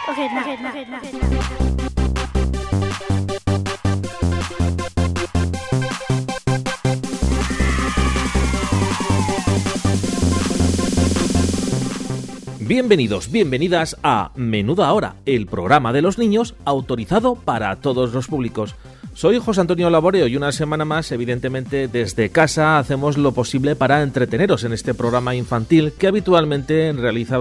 Bienvenidos, bienvenidas a Menuda Hora, el programa de los niños autorizado para todos los públicos. Soy José Antonio Laboreo y una semana más, evidentemente, desde casa hacemos lo posible para entreteneros en este programa infantil que habitualmente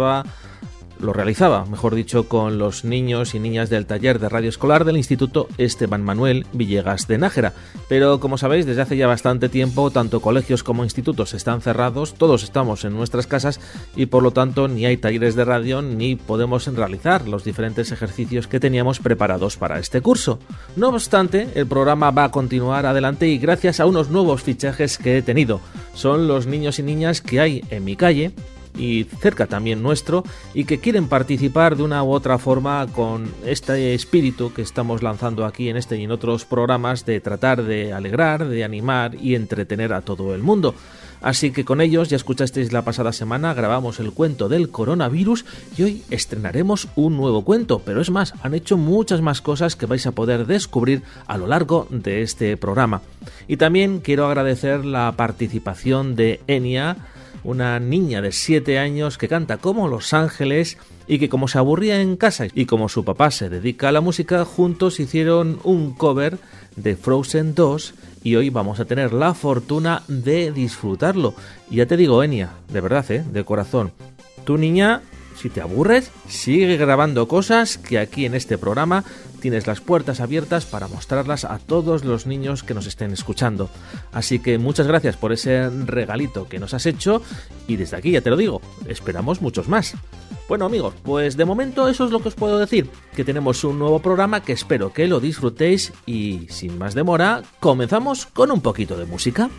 lo realizaba, mejor dicho, con los niños y niñas del taller de radio escolar del Instituto Esteban Manuel Villegas de Nájera. Pero, como sabéis, desde hace ya bastante tiempo, tanto colegios como institutos están cerrados, todos estamos en nuestras casas y, por lo tanto, ni hay talleres de radio ni podemos realizar los diferentes ejercicios que teníamos preparados para este curso. No obstante, el programa va a continuar adelante y gracias a unos nuevos fichajes que he tenido. Son los niños y niñas que hay en mi calle y cerca también nuestro, y que quieren participar de una u otra forma con este espíritu que estamos lanzando aquí en este y en otros programas de tratar de alegrar, de animar y entretener a todo el mundo. Así que con ellos, ya escuchasteis la pasada semana, grabamos el cuento del coronavirus y hoy estrenaremos un nuevo cuento, pero es más, han hecho muchas más cosas que vais a poder descubrir a lo largo de este programa. Y también quiero agradecer la participación de Enia, una niña de 7 años que canta como Los Ángeles y que, como se aburría en casa y como su papá se dedica a la música, juntos hicieron un cover de Frozen 2 y hoy vamos a tener la fortuna de disfrutarlo. Y ya te digo, Enia, de verdad, de corazón, tu niña, si te aburres, sigue grabando cosas que aquí en este programa tienes las puertas abiertas para mostrarlas a todos los niños que nos estén escuchando. Así que muchas gracias por ese regalito que nos has hecho y desde aquí ya te lo digo, esperamos muchos más. Bueno, amigos, pues de momento eso es lo que os puedo decir, que tenemos un nuevo programa que espero que lo disfrutéis y sin más demora comenzamos con un poquito de música.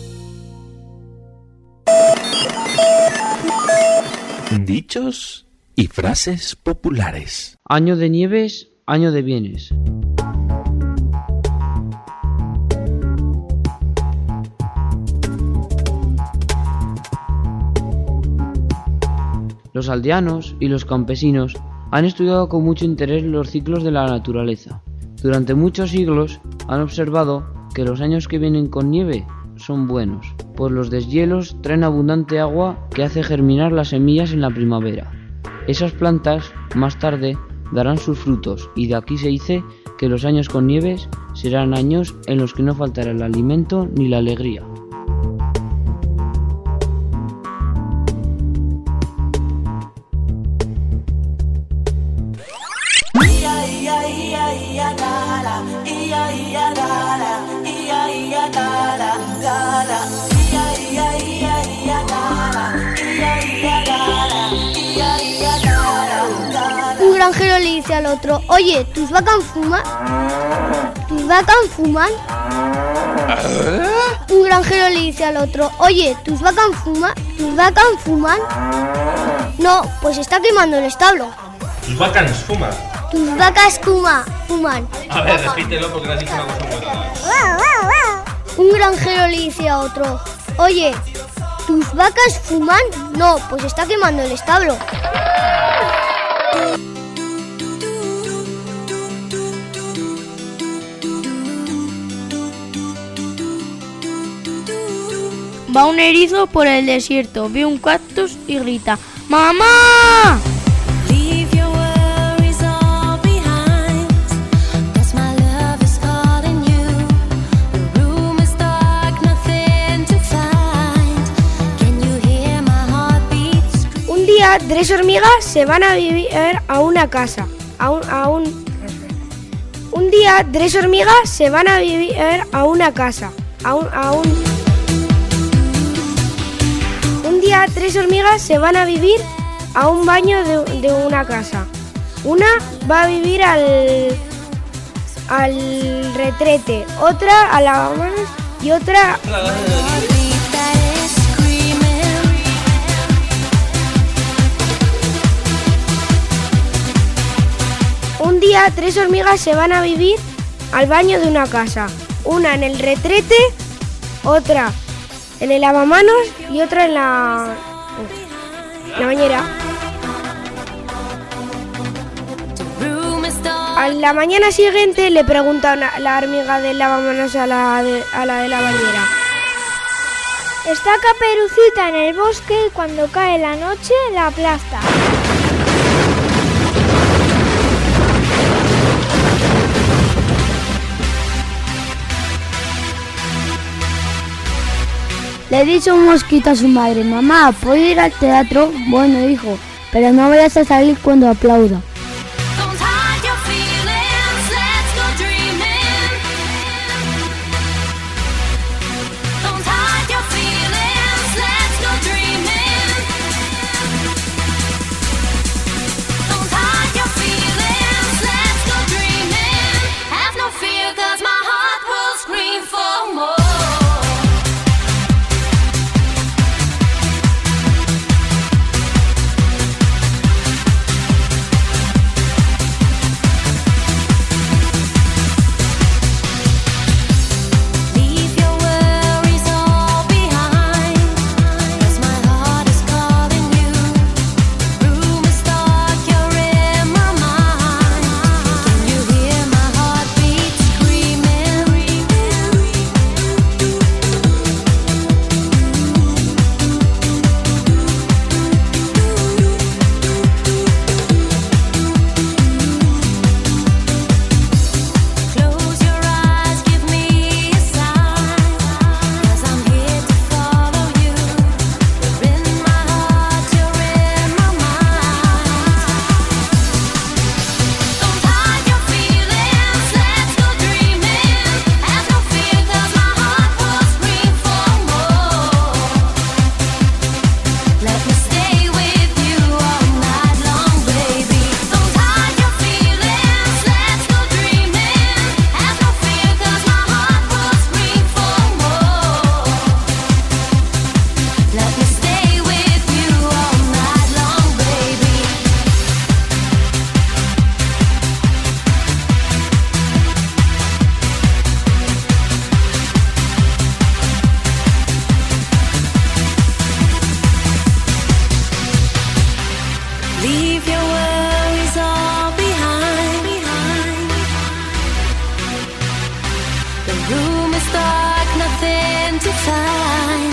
Dichos y frases populares. Año de nieves, año de bienes. Los aldeanos y los campesinos han estudiado con mucho interés los ciclos de la naturaleza. Durante muchos siglos han observado que los años que vienen con nieve son buenos, pues los deshielos traen abundante agua que hace germinar las semillas en la primavera. Esas plantas, más tarde, darán sus frutos, y de aquí se dice que los años con nieves serán años en los que no faltará el alimento ni la alegría. Un granjero le dice al otro: oye, ¿tus vacas fuman? ¿Tus vacas fuman? Un granjero le dice al otro: oye, ¿tus vacas fuman? ¿Tus vacas fuman? No, pues está quemando el establo. ¿Tus vacas fuman? Tus vacas fuman. A ver, repítelo porque le has dicho una cosa buena. Un granjero le dice a otro: oye, ¿tus vacas fuman? No, pues está quemando el establo. Va un erizo por el desierto, ve un cactus y grita: ¡Mamá! Un día 3 hormigas se van a vivir a una casa. Un día 3 hormigas se van a vivir a una casa. Un día 3 hormigas se van a vivir a un baño de una casa. Una va a vivir al retrete, otra a lavamanos y otra... Un día 3 hormigas se van a vivir al baño de una casa. Una en el retrete, otra en el lavamanos y otra en la bañera. A la mañana siguiente le pregunta la hormiga del lavamanos a la de la bañera: está Caperucita en el bosque y cuando cae la noche la aplasta. Le dice un mosquito a su madre: mamá, ¿puedo ir al teatro? Bueno, hijo, pero no vayas a salir cuando aplauda. Leave your worries all behind. The room is dark, nothing to find.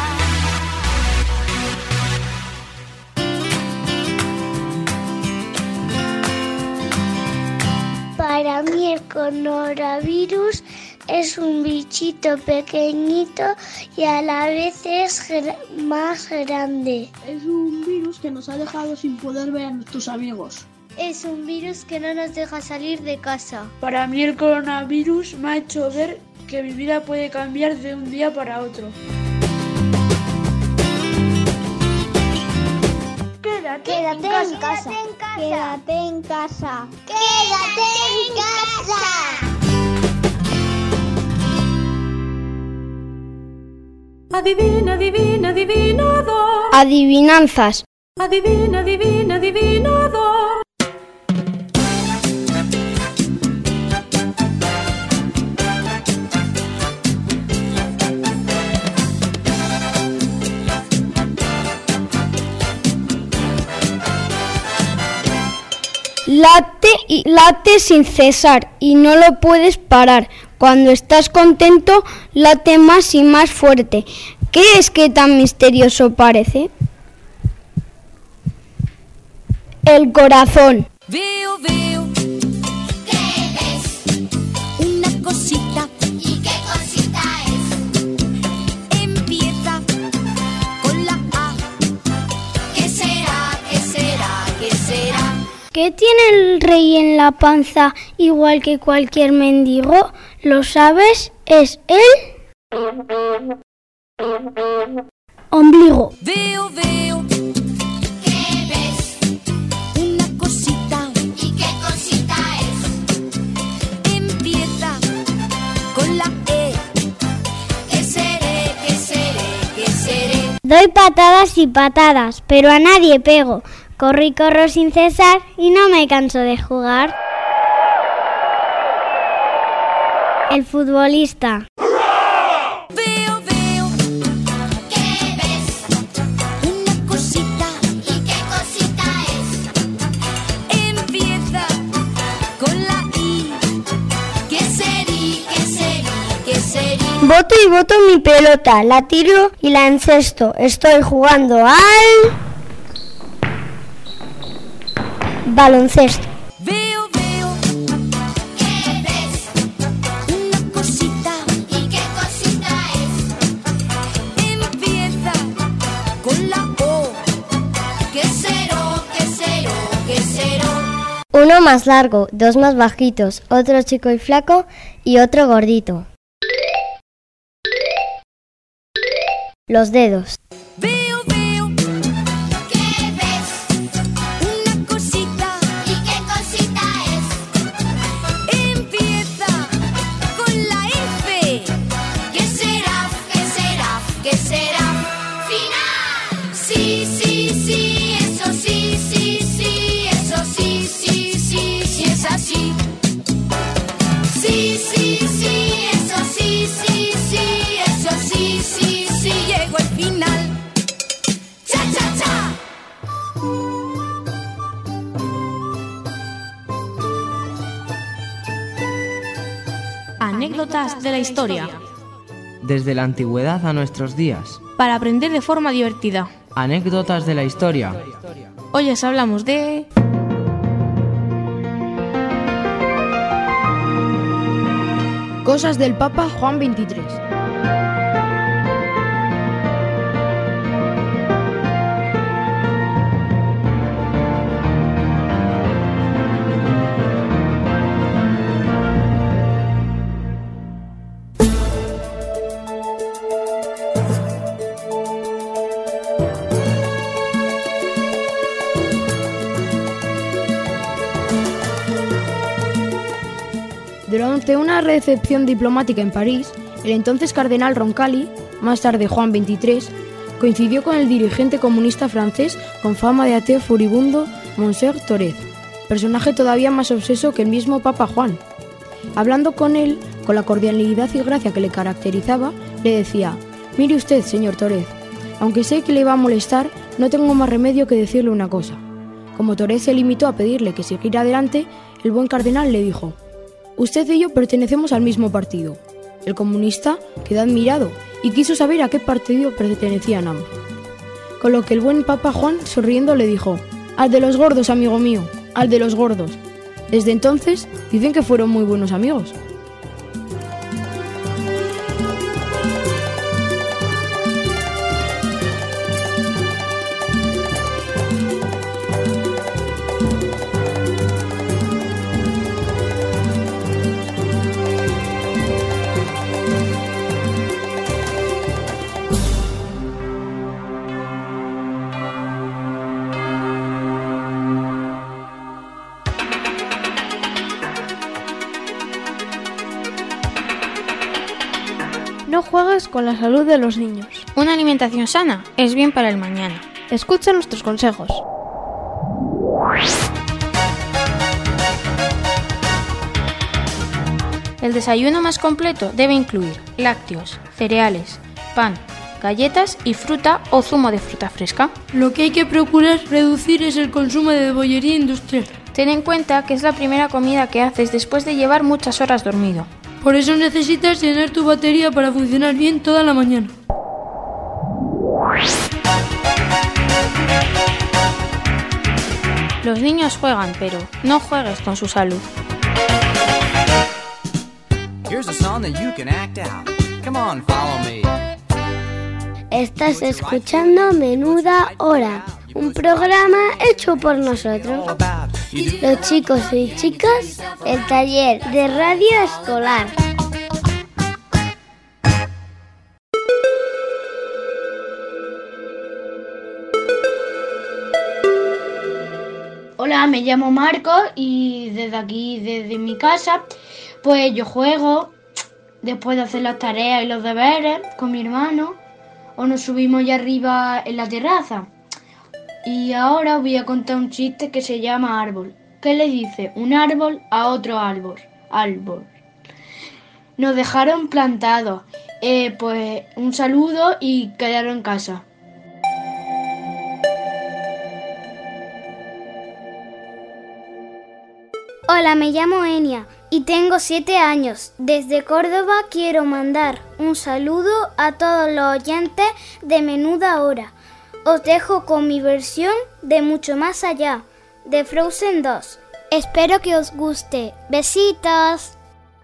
Para mí el coronavirus es un bichito pequeñito y a la vez es más grande. Es un virus que nos ha dejado sin poder ver a nuestros amigos. Es un virus que no nos deja salir de casa. Para mí el coronavirus me ha hecho ver que mi vida puede cambiar de un día para otro. Quédate en casa. Quédate en casa. Quédate en casa. Adivina, adivina, adivinador. Adivinanzas. Adivina, adivina, adivinador. Late sin cesar y no lo puedes parar. Cuando estás contento, late más y más fuerte. ¿Qué es que tan misterioso parece? El corazón. Veo, ¿qué ves? Una cosita. ¿Y qué cosita es? Empieza con la A. ¿Qué será? ¿Qué será? ¿Qué será? ¿Qué tiene el rey en la panza igual que cualquier mendigo? ¿Lo sabes? Es el ombligo. Veo, ¿qué ves? Una cosita. ¿Y qué cosita es? Empieza con la E. ¿Qué seré? ¿Qué seré? ¿Qué seré? Doy patadas y patadas, pero a nadie pego. Corro y corro sin cesar y no me canso de jugar. El futbolista. Veo, ¿qué ves? Una cosita. ¿Y qué cosita es? Empieza con la I. ¿Qué serí? ¿Qué serí? ¿Qué serí? Boto y boto mi pelota, la tiro y la encesto. Estoy jugando al baloncesto. Veo, ¿qué ves? Una cosita. ¿Y qué cosita es? Empieza con la O. ¿Qué será? ¿Qué será? ¿Qué será? Uno más largo, dos más bajitos, otro chico y flaco y otro gordito. Los dedos. Veo, ¿qué ves? Una cosita. ¿Y qué cosita es? Empieza con la F. ¿Qué será? ¿Qué será? ¿Qué será? ¡Final! Sí, eso sí, eso sí, es así. Sí, eso sí, eso sí, llegó el final. ¡Cha, cha, cha! Anécdotas de la historia. Desde la antigüedad a nuestros días. Para aprender de forma divertida. Anécdotas de la historia. Hoy os hablamos de... Cosas del Papa Juan XXIII. Durante una recepción diplomática en París, el entonces cardenal Roncalli, más tarde Juan XXIII, coincidió con el dirigente comunista francés con fama de ateo furibundo Monsieur Thorez, personaje todavía más obseso que el mismo Papa Juan. Hablando con él, con la cordialidad y gracia que le caracterizaba, le decía: «Mire usted, señor Thorez, aunque sé que le va a molestar, no tengo más remedio que decirle una cosa. Como Thorez se limitó a pedirle que siguiera adelante, el buen cardenal le dijo: «Usted y yo pertenecemos al mismo partido». El comunista quedó admirado y quiso saber a qué partido pertenecían ambos. Con lo que el buen Papa Juan, sonriendo, le dijo: «Al de los gordos, amigo mío, al de los gordos». Desde entonces dicen que fueron muy buenos amigos. No juegues con la salud de los niños. Una alimentación sana es bien para el mañana. Escucha nuestros consejos. El desayuno más completo debe incluir lácteos, cereales, pan, galletas y fruta o zumo de fruta fresca. Lo que hay que procurar reducir es el consumo de bollería industrial. Ten en cuenta que es la primera comida que haces después de llevar muchas horas dormido. Por eso necesitas llenar tu batería para funcionar bien toda la mañana. Los niños juegan, pero no juegues con su salud. Estás escuchando Menuda Hora, un programa hecho por nosotros, los chicos y chicas, el taller de radio escolar. Hola, me llamo Marcos y desde aquí, desde mi casa, pues yo juego después de hacer las tareas y los deberes con mi hermano, o nos subimos allá arriba en la terraza. Y ahora os voy a contar un chiste que se llama Árbol. ¿Qué le dice un árbol a otro árbol? Nos dejaron plantados. Pues un saludo y quedaron en casa. Hola, me llamo Enia y tengo 7 años. Desde Córdoba quiero mandar un saludo a todos los oyentes de Menuda Hora. Os dejo con mi versión de Mucho Más Allá, de Frozen 2. Espero que os guste. Besitos.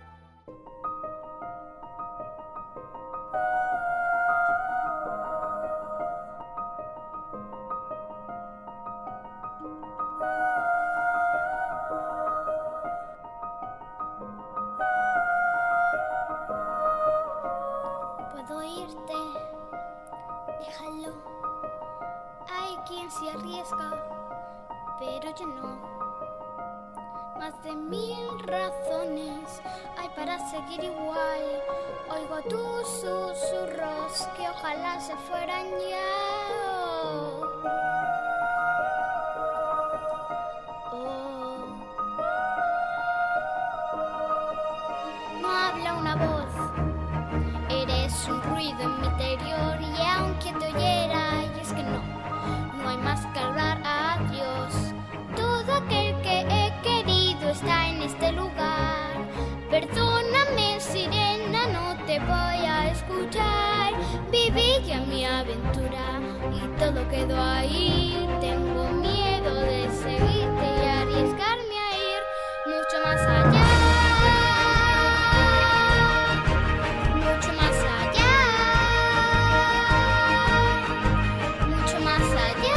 Puedo irte, déjalo. Hay quien se arriesga, pero yo no. Más de 1000 razones hay para seguir igual. Oigo tus susurros que ojalá se fueran ya. Oh. No habla una voz, eres un ruido en mi interior. Y aunque te oyera, y es que no hay más que hablar. Adiós. Todo aquel que he querido está en este lugar. Perdóname, sirena, no te voy a escuchar. Viví ya mi aventura y todo quedó ahí. Tengo miedo de seguirte y arriesgarme a ir mucho más allá. Mucho más allá. Mucho más allá.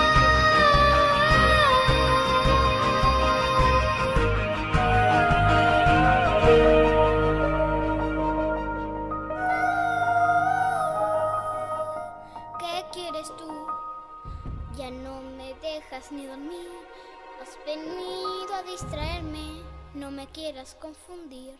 ¿Qué quieres tú? Ya no me dejas ni dormir. Has venido a distraerme. No me quieras confundir.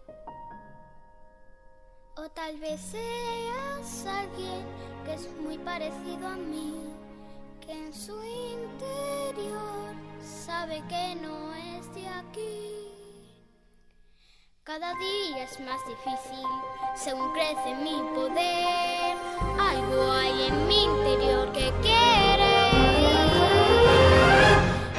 O tal vez seas alguien que es muy parecido a mí, que en su interior sabe que no es de aquí. Cada día es más difícil según crece mi poder. Algo hay en mi interior que quiere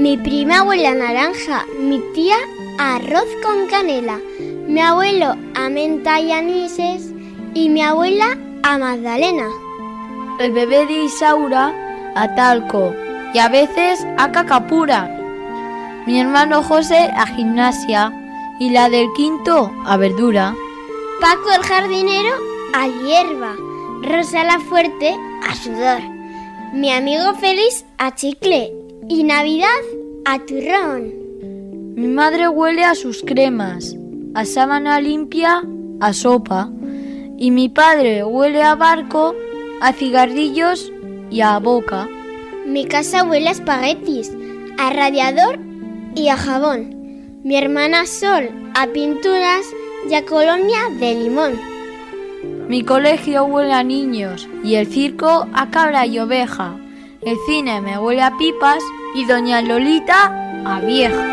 Mi prima huele a naranja, mi tía a arroz con canela, mi abuelo a menta y anises y mi abuela a magdalena. El bebé de Isaura a talco y a veces a caca pura. Mi hermano José a gimnasia y la del quinto a verdura. Paco el jardinero a hierba, Rosa la fuerte a sudor, mi amigo Félix a chicle y Navidad a turrón. Mi madre huele a sus cremas, a sábana limpia, a sopa. Y mi padre huele a barco, a cigarrillos y a boca. Mi casa huele a espaguetis, a radiador y a jabón. Mi hermana Sol a pinturas y a colonia de limón. Mi colegio huele a niños y el circo a cabra y oveja. El cine me huele a pipas y doña Lolita a vieja.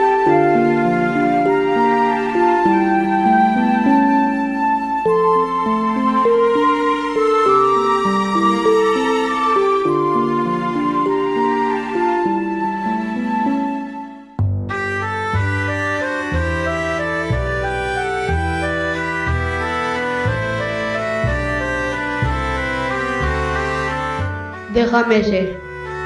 Déjame ser.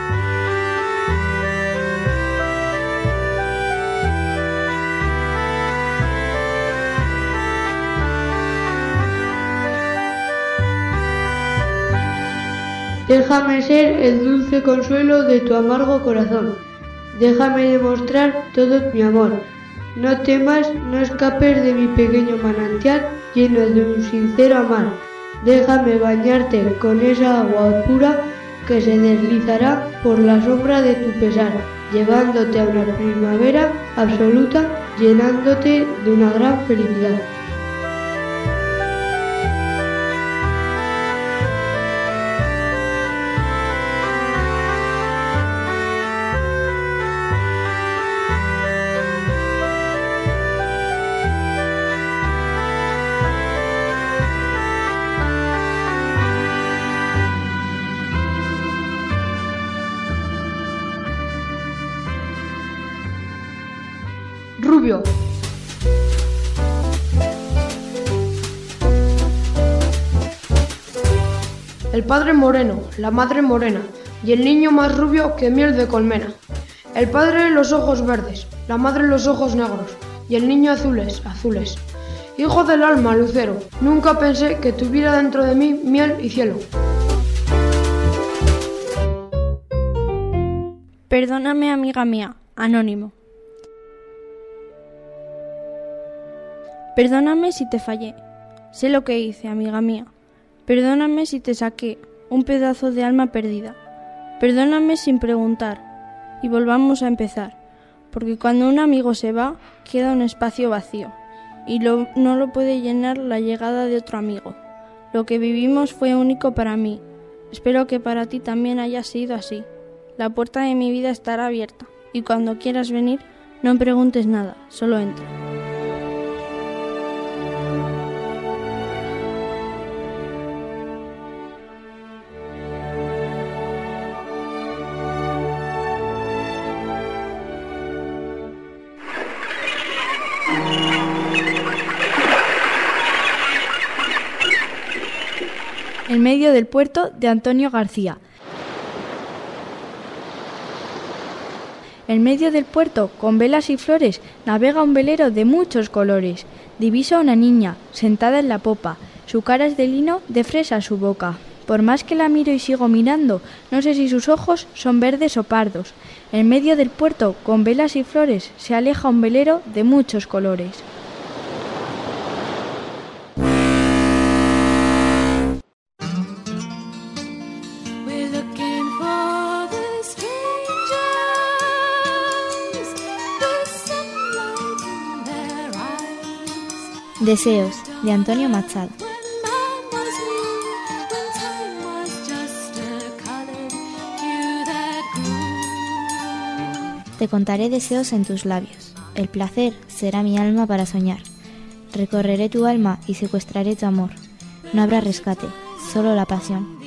Déjame ser el dulce consuelo de tu amargo corazón. Déjame demostrar todo mi amor. No temas, no escapes de mi pequeño manantial lleno de un sincero amar. Déjame bañarte con esa agua pura que se deslizará por la sombra de tu pesar, llevándote a una primavera absoluta, llenándote de una gran felicidad. Rubio. El padre moreno, la madre morena, y el niño más rubio que miel de colmena. El padre los ojos verdes, la madre los ojos negros, y el niño azules, azules. Hijo del alma, lucero, nunca pensé que tuviera dentro de mí miel y cielo. Perdóname, amiga mía, anónimo. Perdóname si te fallé. Sé lo que hice, amiga mía. Perdóname si te saqué un pedazo de alma perdida. Perdóname sin preguntar. Y volvamos a empezar. Porque cuando un amigo se va, queda un espacio vacío. Y no lo puede llenar la llegada de otro amigo. Lo que vivimos fue único para mí. Espero que para ti también haya sido así. La puerta de mi vida estará abierta. Y cuando quieras venir, no preguntes nada, solo entra. En medio del puerto, de Antonio García. En medio del puerto, con velas y flores, navega un velero de muchos colores. Diviso a una niña, sentada en la popa. Su cara es de lino, de fresa su boca. Por más que la miro y sigo mirando, no sé si sus ojos son verdes o pardos. En medio del puerto, con velas y flores, se aleja un velero de muchos colores. Deseos, de Antonio Machado. Te contaré deseos en tus labios. El placer será mi alma para soñar. Recorreré tu alma y secuestraré tu amor. No habrá rescate, solo la pasión.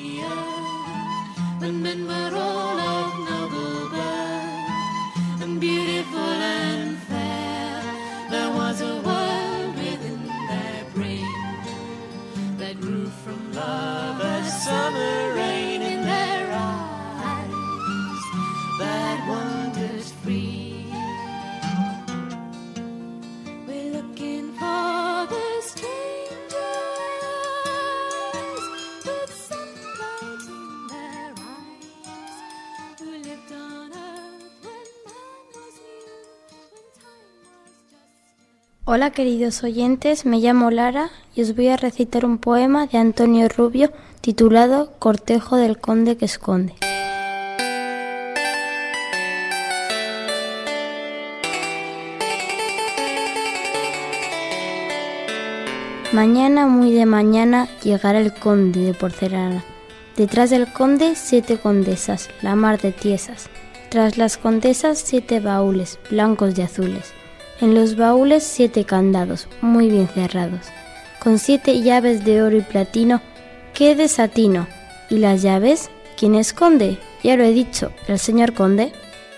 saw the summer rain in their eyes that wanders free. We're looking for the stranger eyes with sunlight in their eyes, who lived on earth when man was new, when time was just. Hola queridos oyentes, me llamo Lara y os voy a recitar un poema de Antonio Rubio titulado Cortejo del conde que esconde. Mañana, muy de mañana, llegará el conde de porcelana. Detrás del conde 7 condesas, la mar de tiesas. Tras las condesas 7 baúles, blancos y azules. En los baúles 7 candados, muy bien cerrados. Con 7 llaves de oro y platino, ¡qué desatino! ¿Y las llaves? ¿Quién esconde? Ya lo he dicho, el señor conde.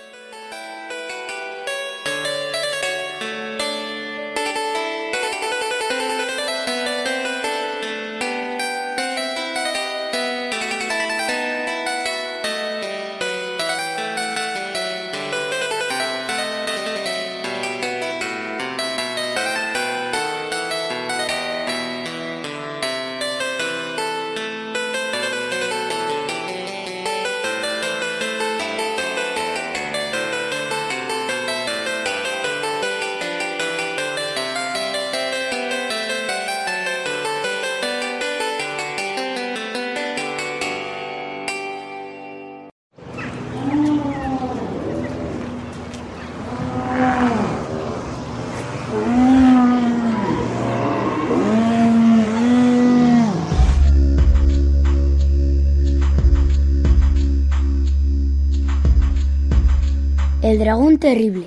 El dragón terrible.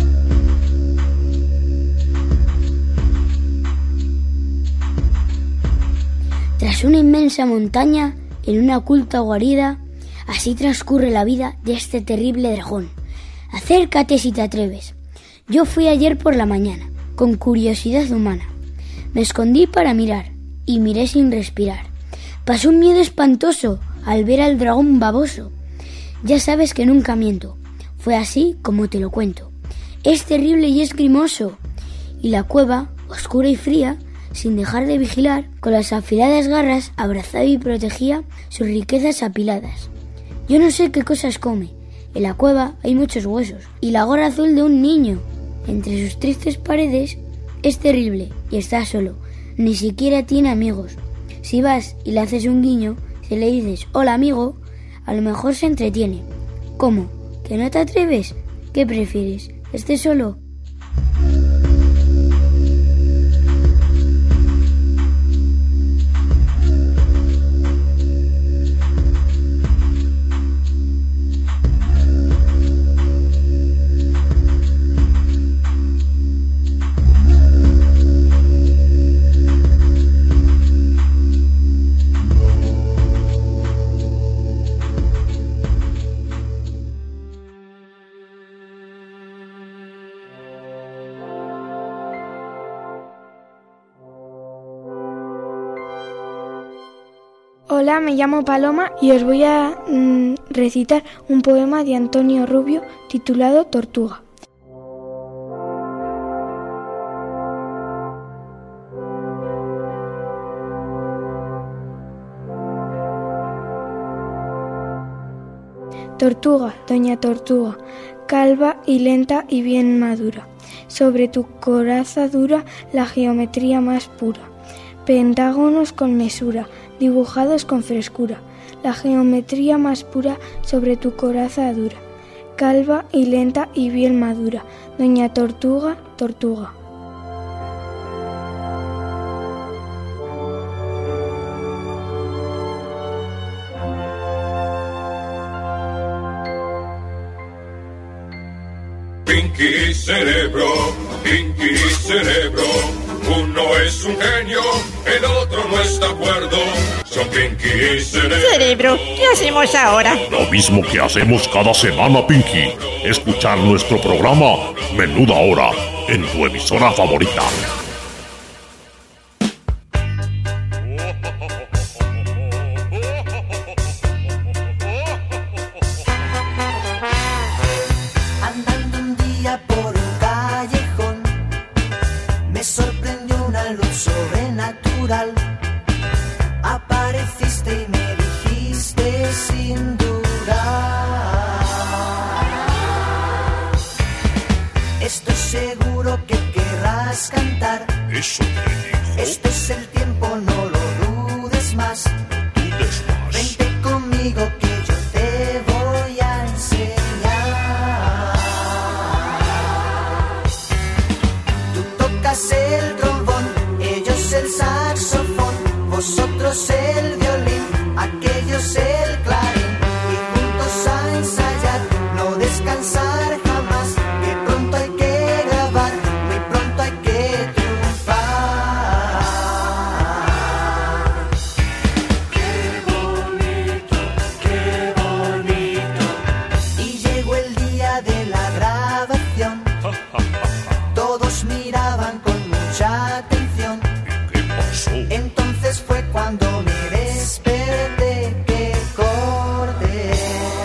Tras una inmensa montaña, en una oculta guarida, así transcurre la vida de este terrible dragón. Acércate si te atreves. Yo fui ayer por la mañana, con curiosidad humana. Me escondí para mirar, y miré sin respirar. Pasó un miedo espantoso al ver al dragón baboso. Ya sabes que nunca miento. Fue así como te lo cuento. Es terrible y es grimoso. Y la cueva, oscura y fría, sin dejar de vigilar, con las afiladas garras abrazaba y protegía sus riquezas apiladas. Yo no sé qué cosas come. En la cueva hay muchos huesos y la gorra azul de un niño. Entre sus tristes paredes es terrible y está solo. Ni siquiera tiene amigos. Si vas y le haces un guiño, si le dices hola amigo, a lo mejor se entretiene. ¿Cómo? ¿Que no te atreves? ¿Qué prefieres? ¿Estés solo? Hola, me llamo Paloma y os voy a recitar un poema de Antonio Rubio titulado Tortuga. Tortuga, doña Tortuga, calva y lenta y bien madura, sobre tu coraza dura la geometría más pura, pentágonos con mesura, dibujados con frescura, la geometría más pura sobre tu coraza dura, calva y lenta y bien madura, doña Tortuga, Tortuga. Pinky Cerebro, uno es un genio, el otro no está cuerdo. Son Pinky y Cerebro, ¿qué hacemos ahora? Lo mismo que hacemos cada semana, Pinky. Escuchar nuestro programa Menuda Hora en tu emisora favorita. eso te dijo. Este es el tiempo, no lo dudes más. Vente conmigo que yo te voy a enseñar. Tú tocas el trombón, ellos el saxofón, vosotros el violín, aquellos el clarín, y juntos a ensayar, no descansar jamás, que pronto hay que grabar, muy pronto hay que triunfar. Qué bonito, qué bonito. Y llegó el día de la grabación. Todos miraban con mucha atención. ¿Qué pasó? Entonces fue cuando me desperté, que acordé.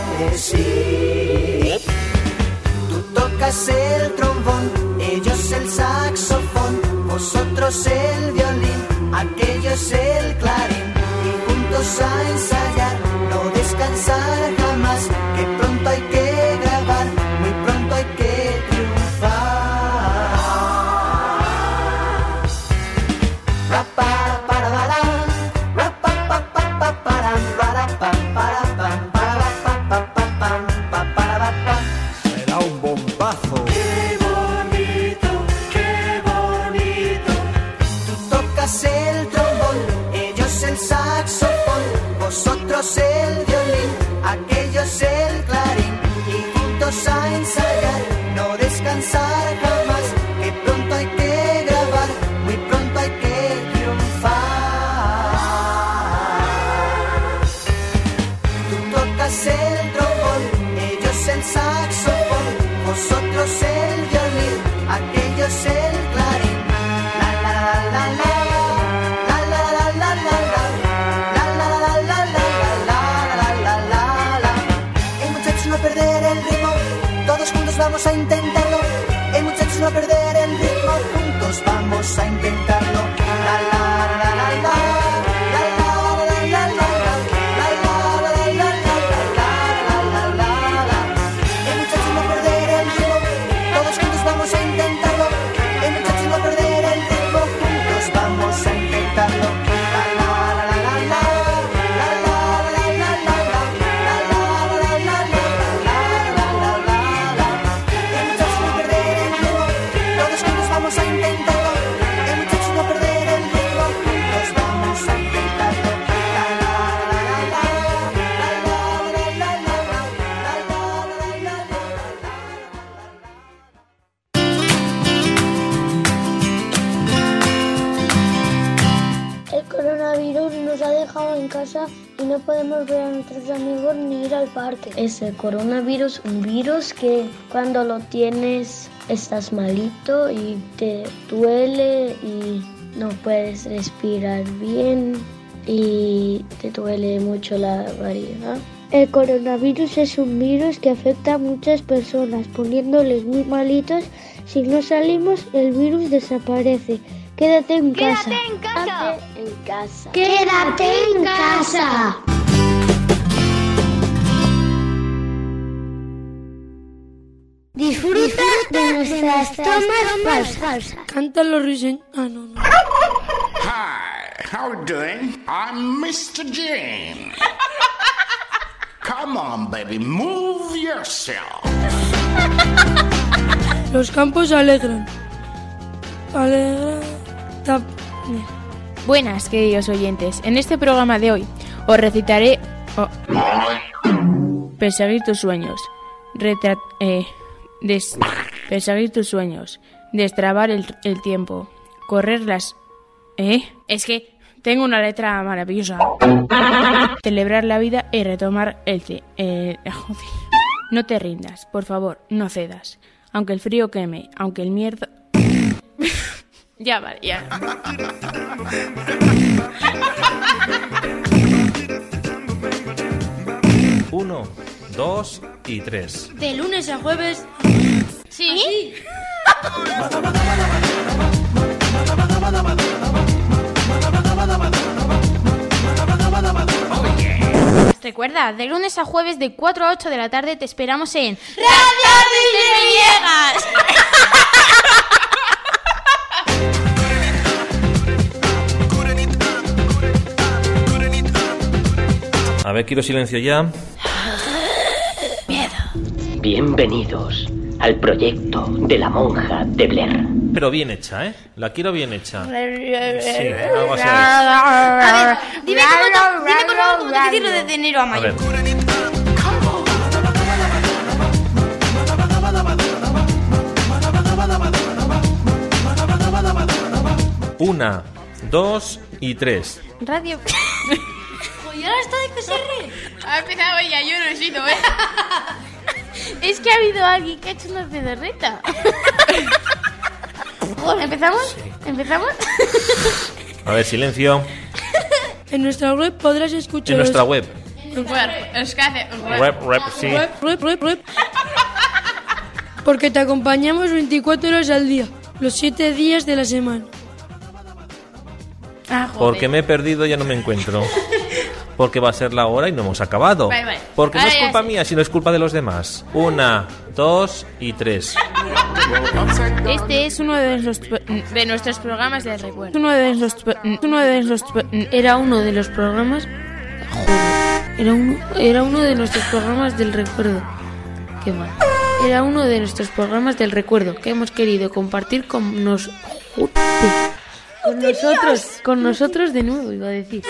Sí. Tú tocas el trombón, ellos el saxofón, vosotros el violín, aquellos el clarín, y juntos a ensayar, no descansar jamás, que pronto hay que grabar, muy pronto hay que triunfar. Será un bombazo. Qué bonito, qué bonito. Tú tocas el trombón, ellos el saxofón, vosotros el violín, aquellos el clarín, y juntos a ensayar, no descansar jamás, que pronto hay que grabar, muy pronto hay que triunfar. Tú tocas el trombón, ellos el saxofón, vosotros el violín, aquellos el clarín. La la la la la, la la la la la, la la la la la, la la la la. Muchachos, no perder el ritmo, todos juntos vamos a intentarlo. Muchachos, no perder el ritmo, juntos vamos a intentarlo. La la la la la, la la la la la, la la la la la, la la. Muchachos, no perder el ritmo, todos juntos vamos a intentarlo. Muchachos, no perder el ritmo, juntos vamos a intentarlo. La la la la la, la la la la la, la la la la la, la la la. Muchachos, no perder el ritmo, todos juntos vamos a intentarlo. Muchachos, no perder el ritmo, juntos vamos a intentarlo. La la la la la, la la la la la, la la la la. El coronavirus nos ha dejado en casa y no podemos ver a nuestros amigos ni ir al parque. ¿Es el coronavirus un virus que cuando lo tienes estás malito y te duele y no puedes respirar bien y te duele mucho la barriga? El coronavirus es un virus que afecta a muchas personas, poniéndoles muy malitos. Si no salimos, el virus desaparece. Quédate en casa. Quédate en casa. Quédate en casa. Disfruta de nuestras tomas falsas. Cantan los ruiseñores. Ah, no. Hi, how are you doing? I'm Mr. Jane. Come on, baby, move yourself. Los campos alegran. Buenas, queridos oyentes. En este programa de hoy os recitaré perseguir tus sueños, perseguir tus sueños, destrabar el tiempo, correr las... Es que tengo una letra maravillosa. Celebrar la vida y retomar No te rindas, por favor, no cedas. Aunque el frío queme, aunque el miedo... Ya, vale, ya. 1, 2 y 3. De lunes a jueves. ¿Sí? Recuerda, de lunes a jueves de 4 a 8 de la tarde te esperamos en Radio Villegas. A ver, quiero silencio ya. Bienvenidos al proyecto de la monja de Blair. Pero bien hecha, ¿eh? La quiero bien hecha. Sí, algo así. A ver, dime por favor cómo te decirlo desde enero a mayo. A ver. 1, 2 y 3. Radio. Oye, ahora está de PCR. Ha empezado ella, yo no he sido, ¿eh? Es que ha habido alguien que ha hecho una pedorreta. ¿Empezamos? Sí. ¿Empezamos? A ver, silencio. En nuestra web podrás escuchar... En nuestra web. Web, sí. Web. Porque te acompañamos 24 horas al día, los 7 días de la semana. Porque me he perdido, ya no me encuentro. Porque va a ser la hora y no hemos acabado. Vale. Porque no Ahora es ya culpa sí. mía, sino es culpa de los demás. 1, 2 y 3. Este es uno de nuestros programas de recuerdo. Era uno de los programas... Era uno de nuestros programas del recuerdo. Qué mal. Era uno de nuestros programas del recuerdo que hemos querido compartir con nosotros de nuevo, iba a decir.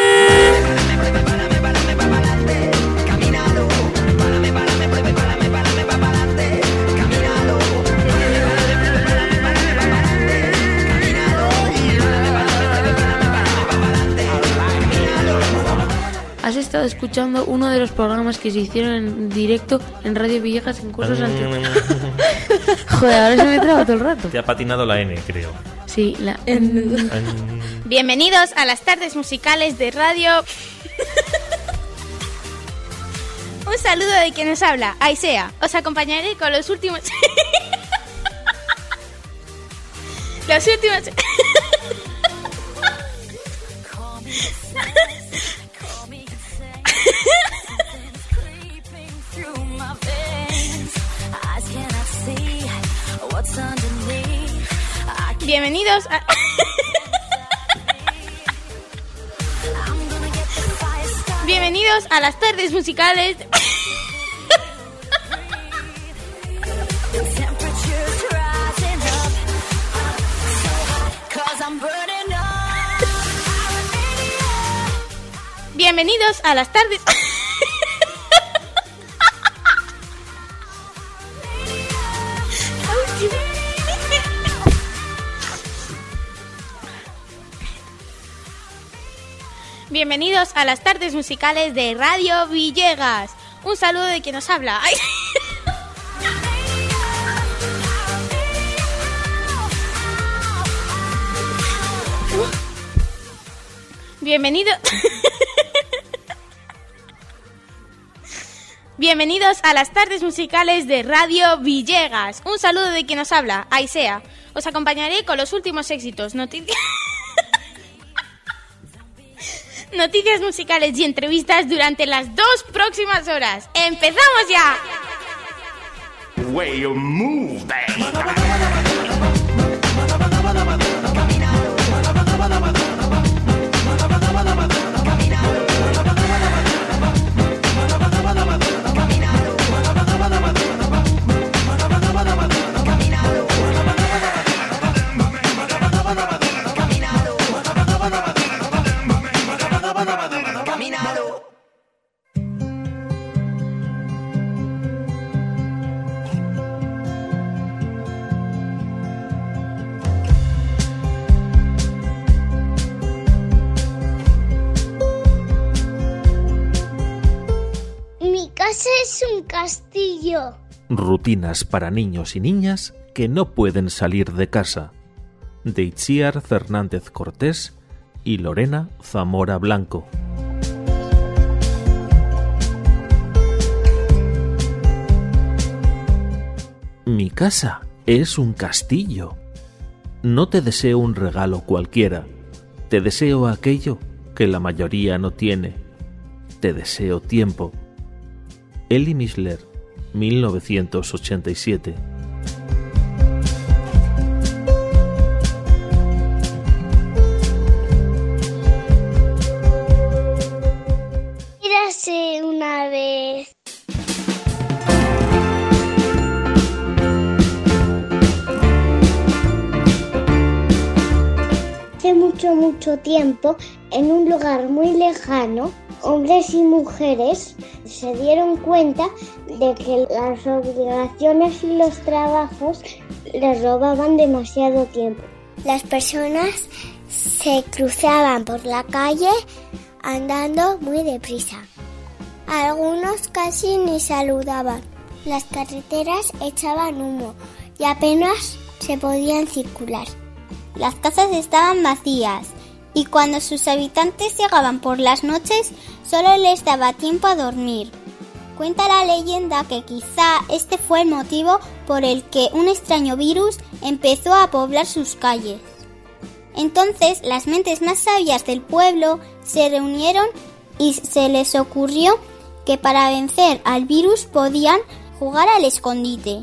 Has estado escuchando uno de los programas que se hicieron en directo en Radio Villegas en cursos anteriores. Joder, ahora se me traba todo el rato. Te ha patinado la N, creo. Sí, la... Bienvenidos a las tardes musicales de radio. Un saludo de quien nos habla, Aisea. Os acompañaré con los últimos... Bienvenidos a... Bienvenidos a las tardes musicales... Bienvenidos a las tardes... Bienvenidos a las tardes musicales de Radio Villegas. Un saludo de quien nos habla. ¡Ay! Bienvenido. Bienvenidos a las tardes musicales de Radio Villegas. Un saludo de quien nos habla, Aisea. Os acompañaré con los últimos éxitos, noticias musicales y entrevistas durante las 2 próximas horas. ¡Empezamos ya! Way you move, baby. Es un castillo. Rutinas para niños y niñas que no pueden salir de casa. De Itziar Fernández Cortés y Lorena Zamora Blanco. Mi casa es un castillo. No te deseo un regalo cualquiera. Te deseo aquello que la mayoría no tiene. Te deseo tiempo. Elie Misler, 1987. Érase una vez. Hace mucho tiempo, en un lugar muy lejano, hombres y mujeres se dieron cuenta de que las obligaciones y los trabajos les robaban demasiado tiempo. Las personas se cruzaban por la calle andando muy deprisa. Algunos casi ni saludaban. Las carreteras echaban humo y apenas se podían circular. Las casas estaban vacías y cuando sus habitantes llegaban por las noches solo les daba tiempo a dormir. Cuenta la leyenda que quizá este fue el motivo por el que un extraño virus empezó a poblar sus calles. Entonces las mentes más sabias del pueblo se reunieron y se les ocurrió que para vencer al virus podían jugar al escondite.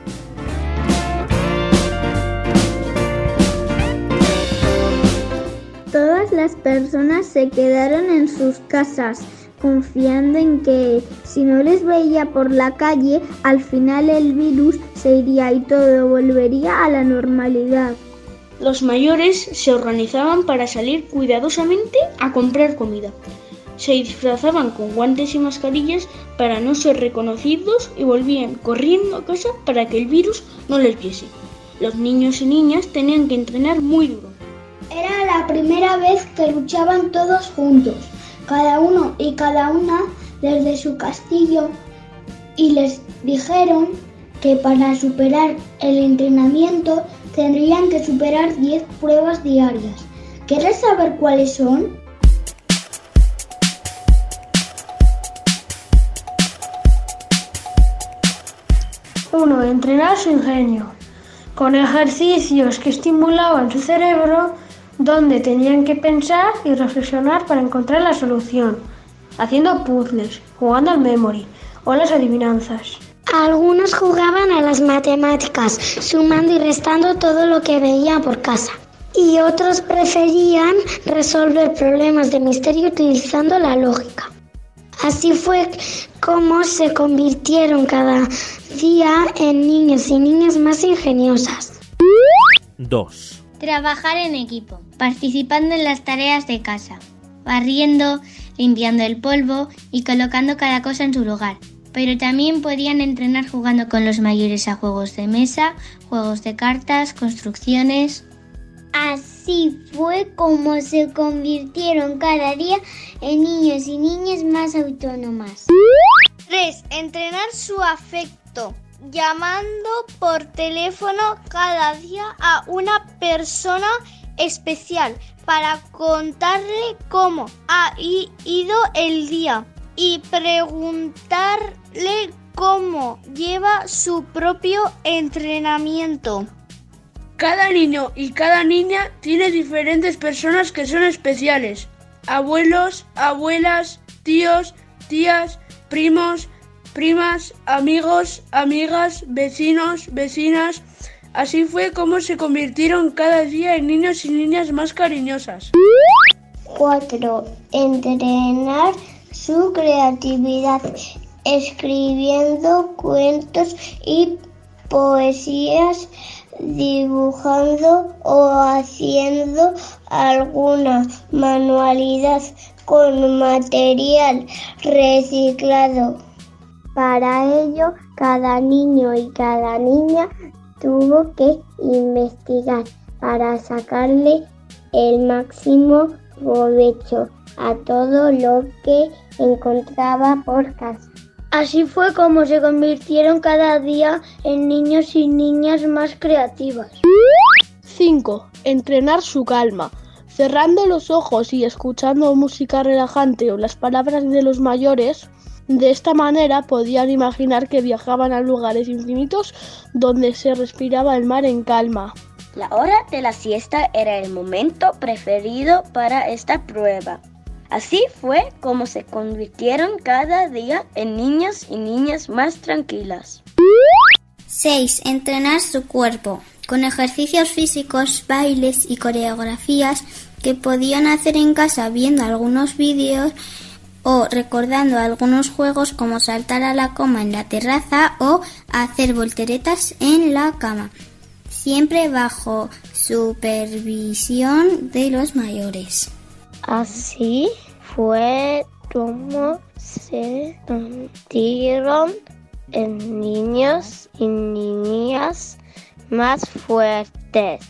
Todas las personas se quedaron en sus casas, confiando en que si no les veía por la calle, al final el virus se iría y todo volvería a la normalidad. Los mayores se organizaban para salir cuidadosamente a comprar comida. Se disfrazaban con guantes y mascarillas para no ser reconocidos y volvían corriendo a casa para que el virus no les viese. Los niños y niñas tenían que entrenar muy duro. Era la primera vez que luchaban todos juntos, cada uno y cada una desde su castillo, y les dijeron que para superar el entrenamiento tendrían que superar 10 pruebas diarias. ¿Quieres saber cuáles son? Uno, entrenar su ingenio, con ejercicios que estimulaban su cerebro, donde tenían que pensar y reflexionar para encontrar la solución, haciendo puzzles, jugando al memory o las adivinanzas. Algunos jugaban a las matemáticas, sumando y restando todo lo que veían por casa. Y otros preferían resolver problemas de misterio utilizando la lógica. Así fue como se convirtieron cada día en niños y niñas más ingeniosas. 2. Trabajar en equipo, participando en las tareas de casa, barriendo, limpiando el polvo y colocando cada cosa en su lugar. Pero también podían entrenar jugando con los mayores a juegos de mesa, juegos de cartas, construcciones. Así fue como se convirtieron cada día en niños y niñas más autónomas. 3. Entrenar su afecto, llamando por teléfono cada día a una persona especial para contarle cómo ha ido el día y preguntarle cómo lleva su propio entrenamiento. Cada niño y cada niña tiene diferentes personas que son especiales. Abuelos, abuelas, tíos, tías, primos, primas, amigos, amigas, vecinos, vecinas. Así fue como se convirtieron cada día en niños y niñas más cariñosas. 4. Entrenar su creatividad, escribiendo cuentos y poesías, dibujando o haciendo alguna manualidad con material reciclado. Para ello, cada niño y cada niña tuvo que investigar para sacarle el máximo provecho a todo lo que encontraba por casa. Así fue como se convirtieron cada día en niños y niñas más creativas. 5. Entrenar su calma. Cerrando los ojos y escuchando música relajante o las palabras de los mayores, de esta manera podían imaginar que viajaban a lugares infinitos donde se respiraba el mar en calma. La hora de la siesta era el momento preferido para esta prueba. Así fue como se convirtieron cada día en niños y niñas más tranquilas. 6. Entrenar su cuerpo, con ejercicios físicos, bailes y coreografías que podían hacer en casa viendo algunos vídeos o recordando algunos juegos como saltar a la cama en la terraza o hacer volteretas en la cama, siempre bajo supervisión de los mayores. Así fue como se sintieron en niños y niñas más fuertes.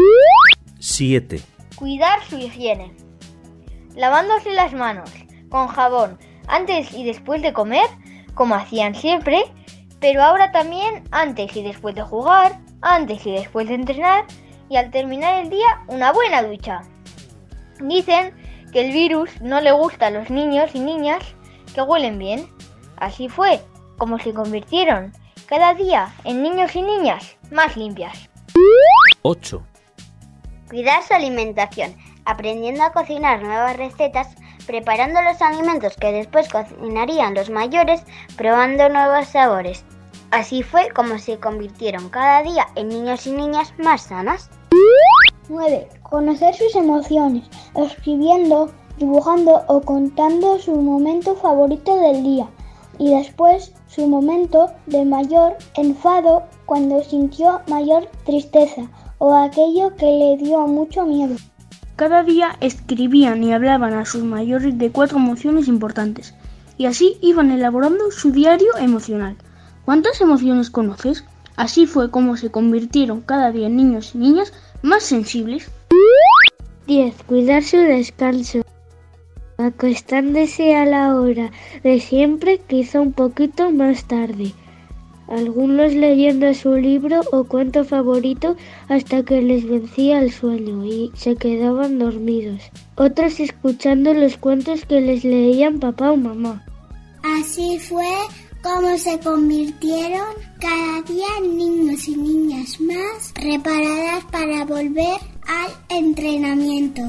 7. Cuidar su higiene. Lavándose las manos con jabón antes y después de comer, como hacían siempre, pero ahora también antes y después de jugar, antes y después de entrenar y al terminar el día una buena ducha. Dicen que el virus no le gusta a los niños y niñas que huelen bien. Así fue como se convirtieron cada día en niños y niñas más limpias. 8. Cuidar su alimentación, aprendiendo a cocinar nuevas recetas, preparando los alimentos que después cocinarían los mayores, probando nuevos sabores. Así fue como se convirtieron cada día en niños y niñas más sanas. 9. Conocer sus emociones, escribiendo, dibujando o contando su momento favorito del día y después su momento de mayor enfado cuando sintió mayor tristeza o aquello que le dio mucho miedo. Cada día escribían y hablaban a sus mayores de 4 emociones importantes y así iban elaborando su diario emocional. ¿Cuántas emociones conoces? Así fue como se convirtieron cada día en niños y niñas más sensibles. 10. Cuidar su descanso. Acostándose a la hora de siempre, quizá un poquito más tarde. Algunos leyendo su libro o cuento favorito hasta que les vencía el sueño y se quedaban dormidos. Otros escuchando los cuentos que les leían papá o mamá. Así fue como se convirtieron cada día en niños y niñas más preparadas para volver al entrenamiento.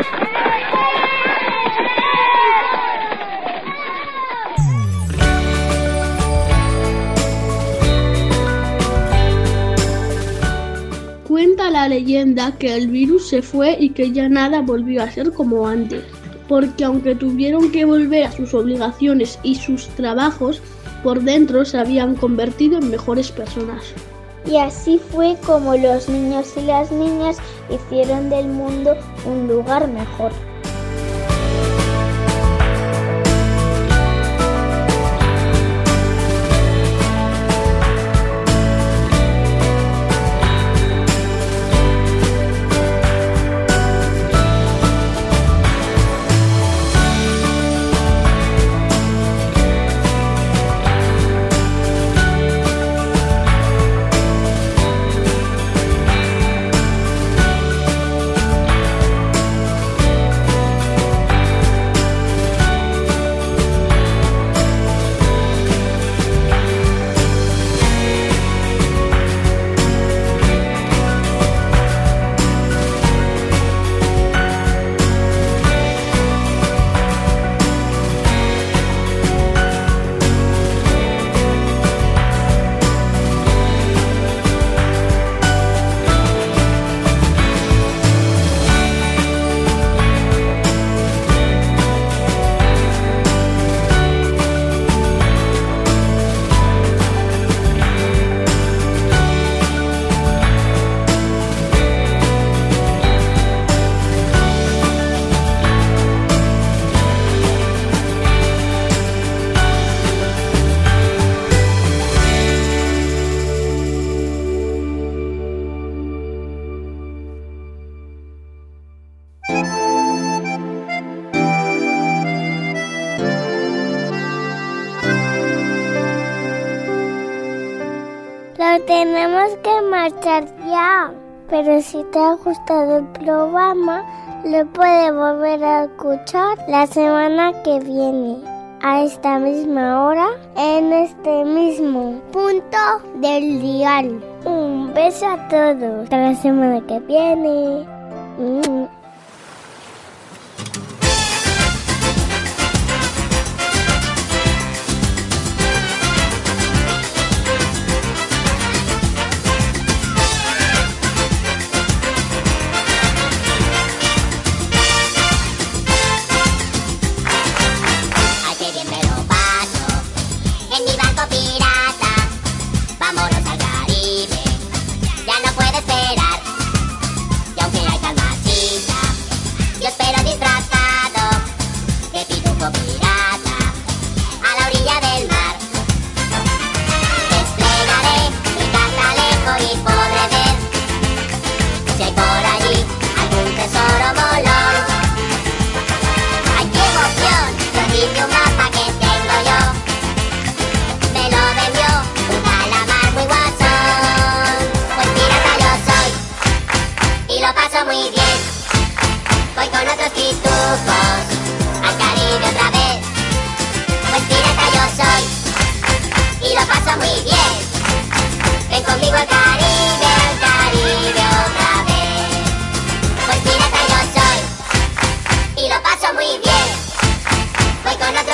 Cuenta la leyenda que el virus se fue y que ya nada volvió a ser como antes, porque aunque tuvieron que volver a sus obligaciones y sus trabajos, por dentro se habían convertido en mejores personas. Y así fue como los niños y las niñas hicieron del mundo un lugar mejor. Tenemos que marchar ya, pero si te ha gustado el programa, lo puedes volver a escuchar la semana que viene, a esta misma hora, en este mismo punto del dial. Un beso a todos, hasta la semana que viene.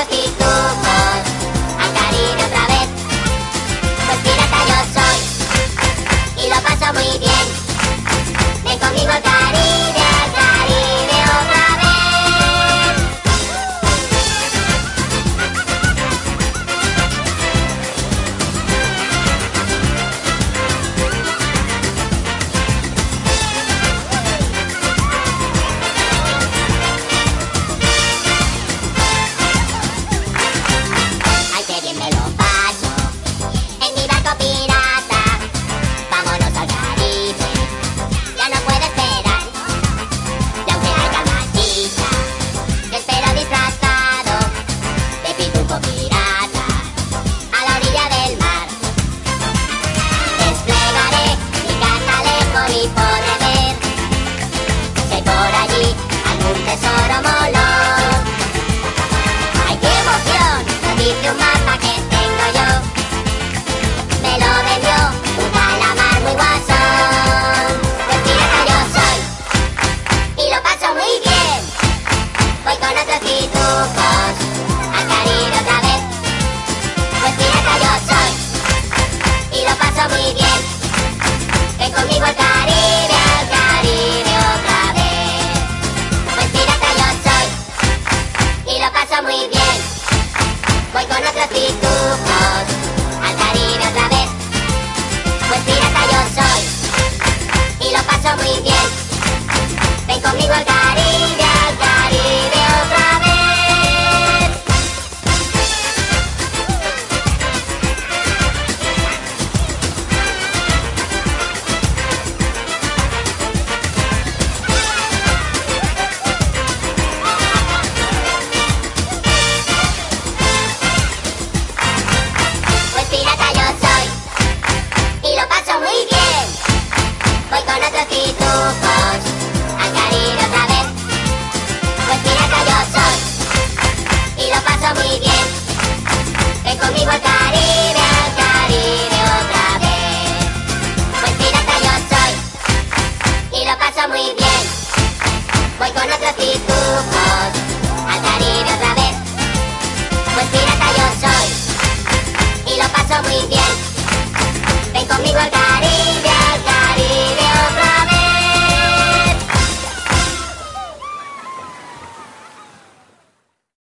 otros pitufos, al Caribe otra vez. Pues pirata yo soy y lo paso muy bien. Ven conmigo al Caribe otra vez. Ay, qué bien me lo paso en mi barco pirata. Vámonos al Caribe, ya no puedo esperar. Y aunque haya una chica, yo espero disfrazado de pitufo pirata a la orilla del mar. Desplegaré mi catalejo y podré ver si hay por allí algún tesoro molón. ¡Ay, qué emoción! Lo dice un mapa que tengo yo. Me lo vendió un calamar muy guasón. Pues pirata yo soy y lo paso muy bien. Voy con otros pitufos al Caribe otra vez. Pues pirata yo soy y lo paso muy bien. Ven conmigo al Caribe otra vez. Pues pirata yo soy y lo paso muy bien. Voy con otros pitufos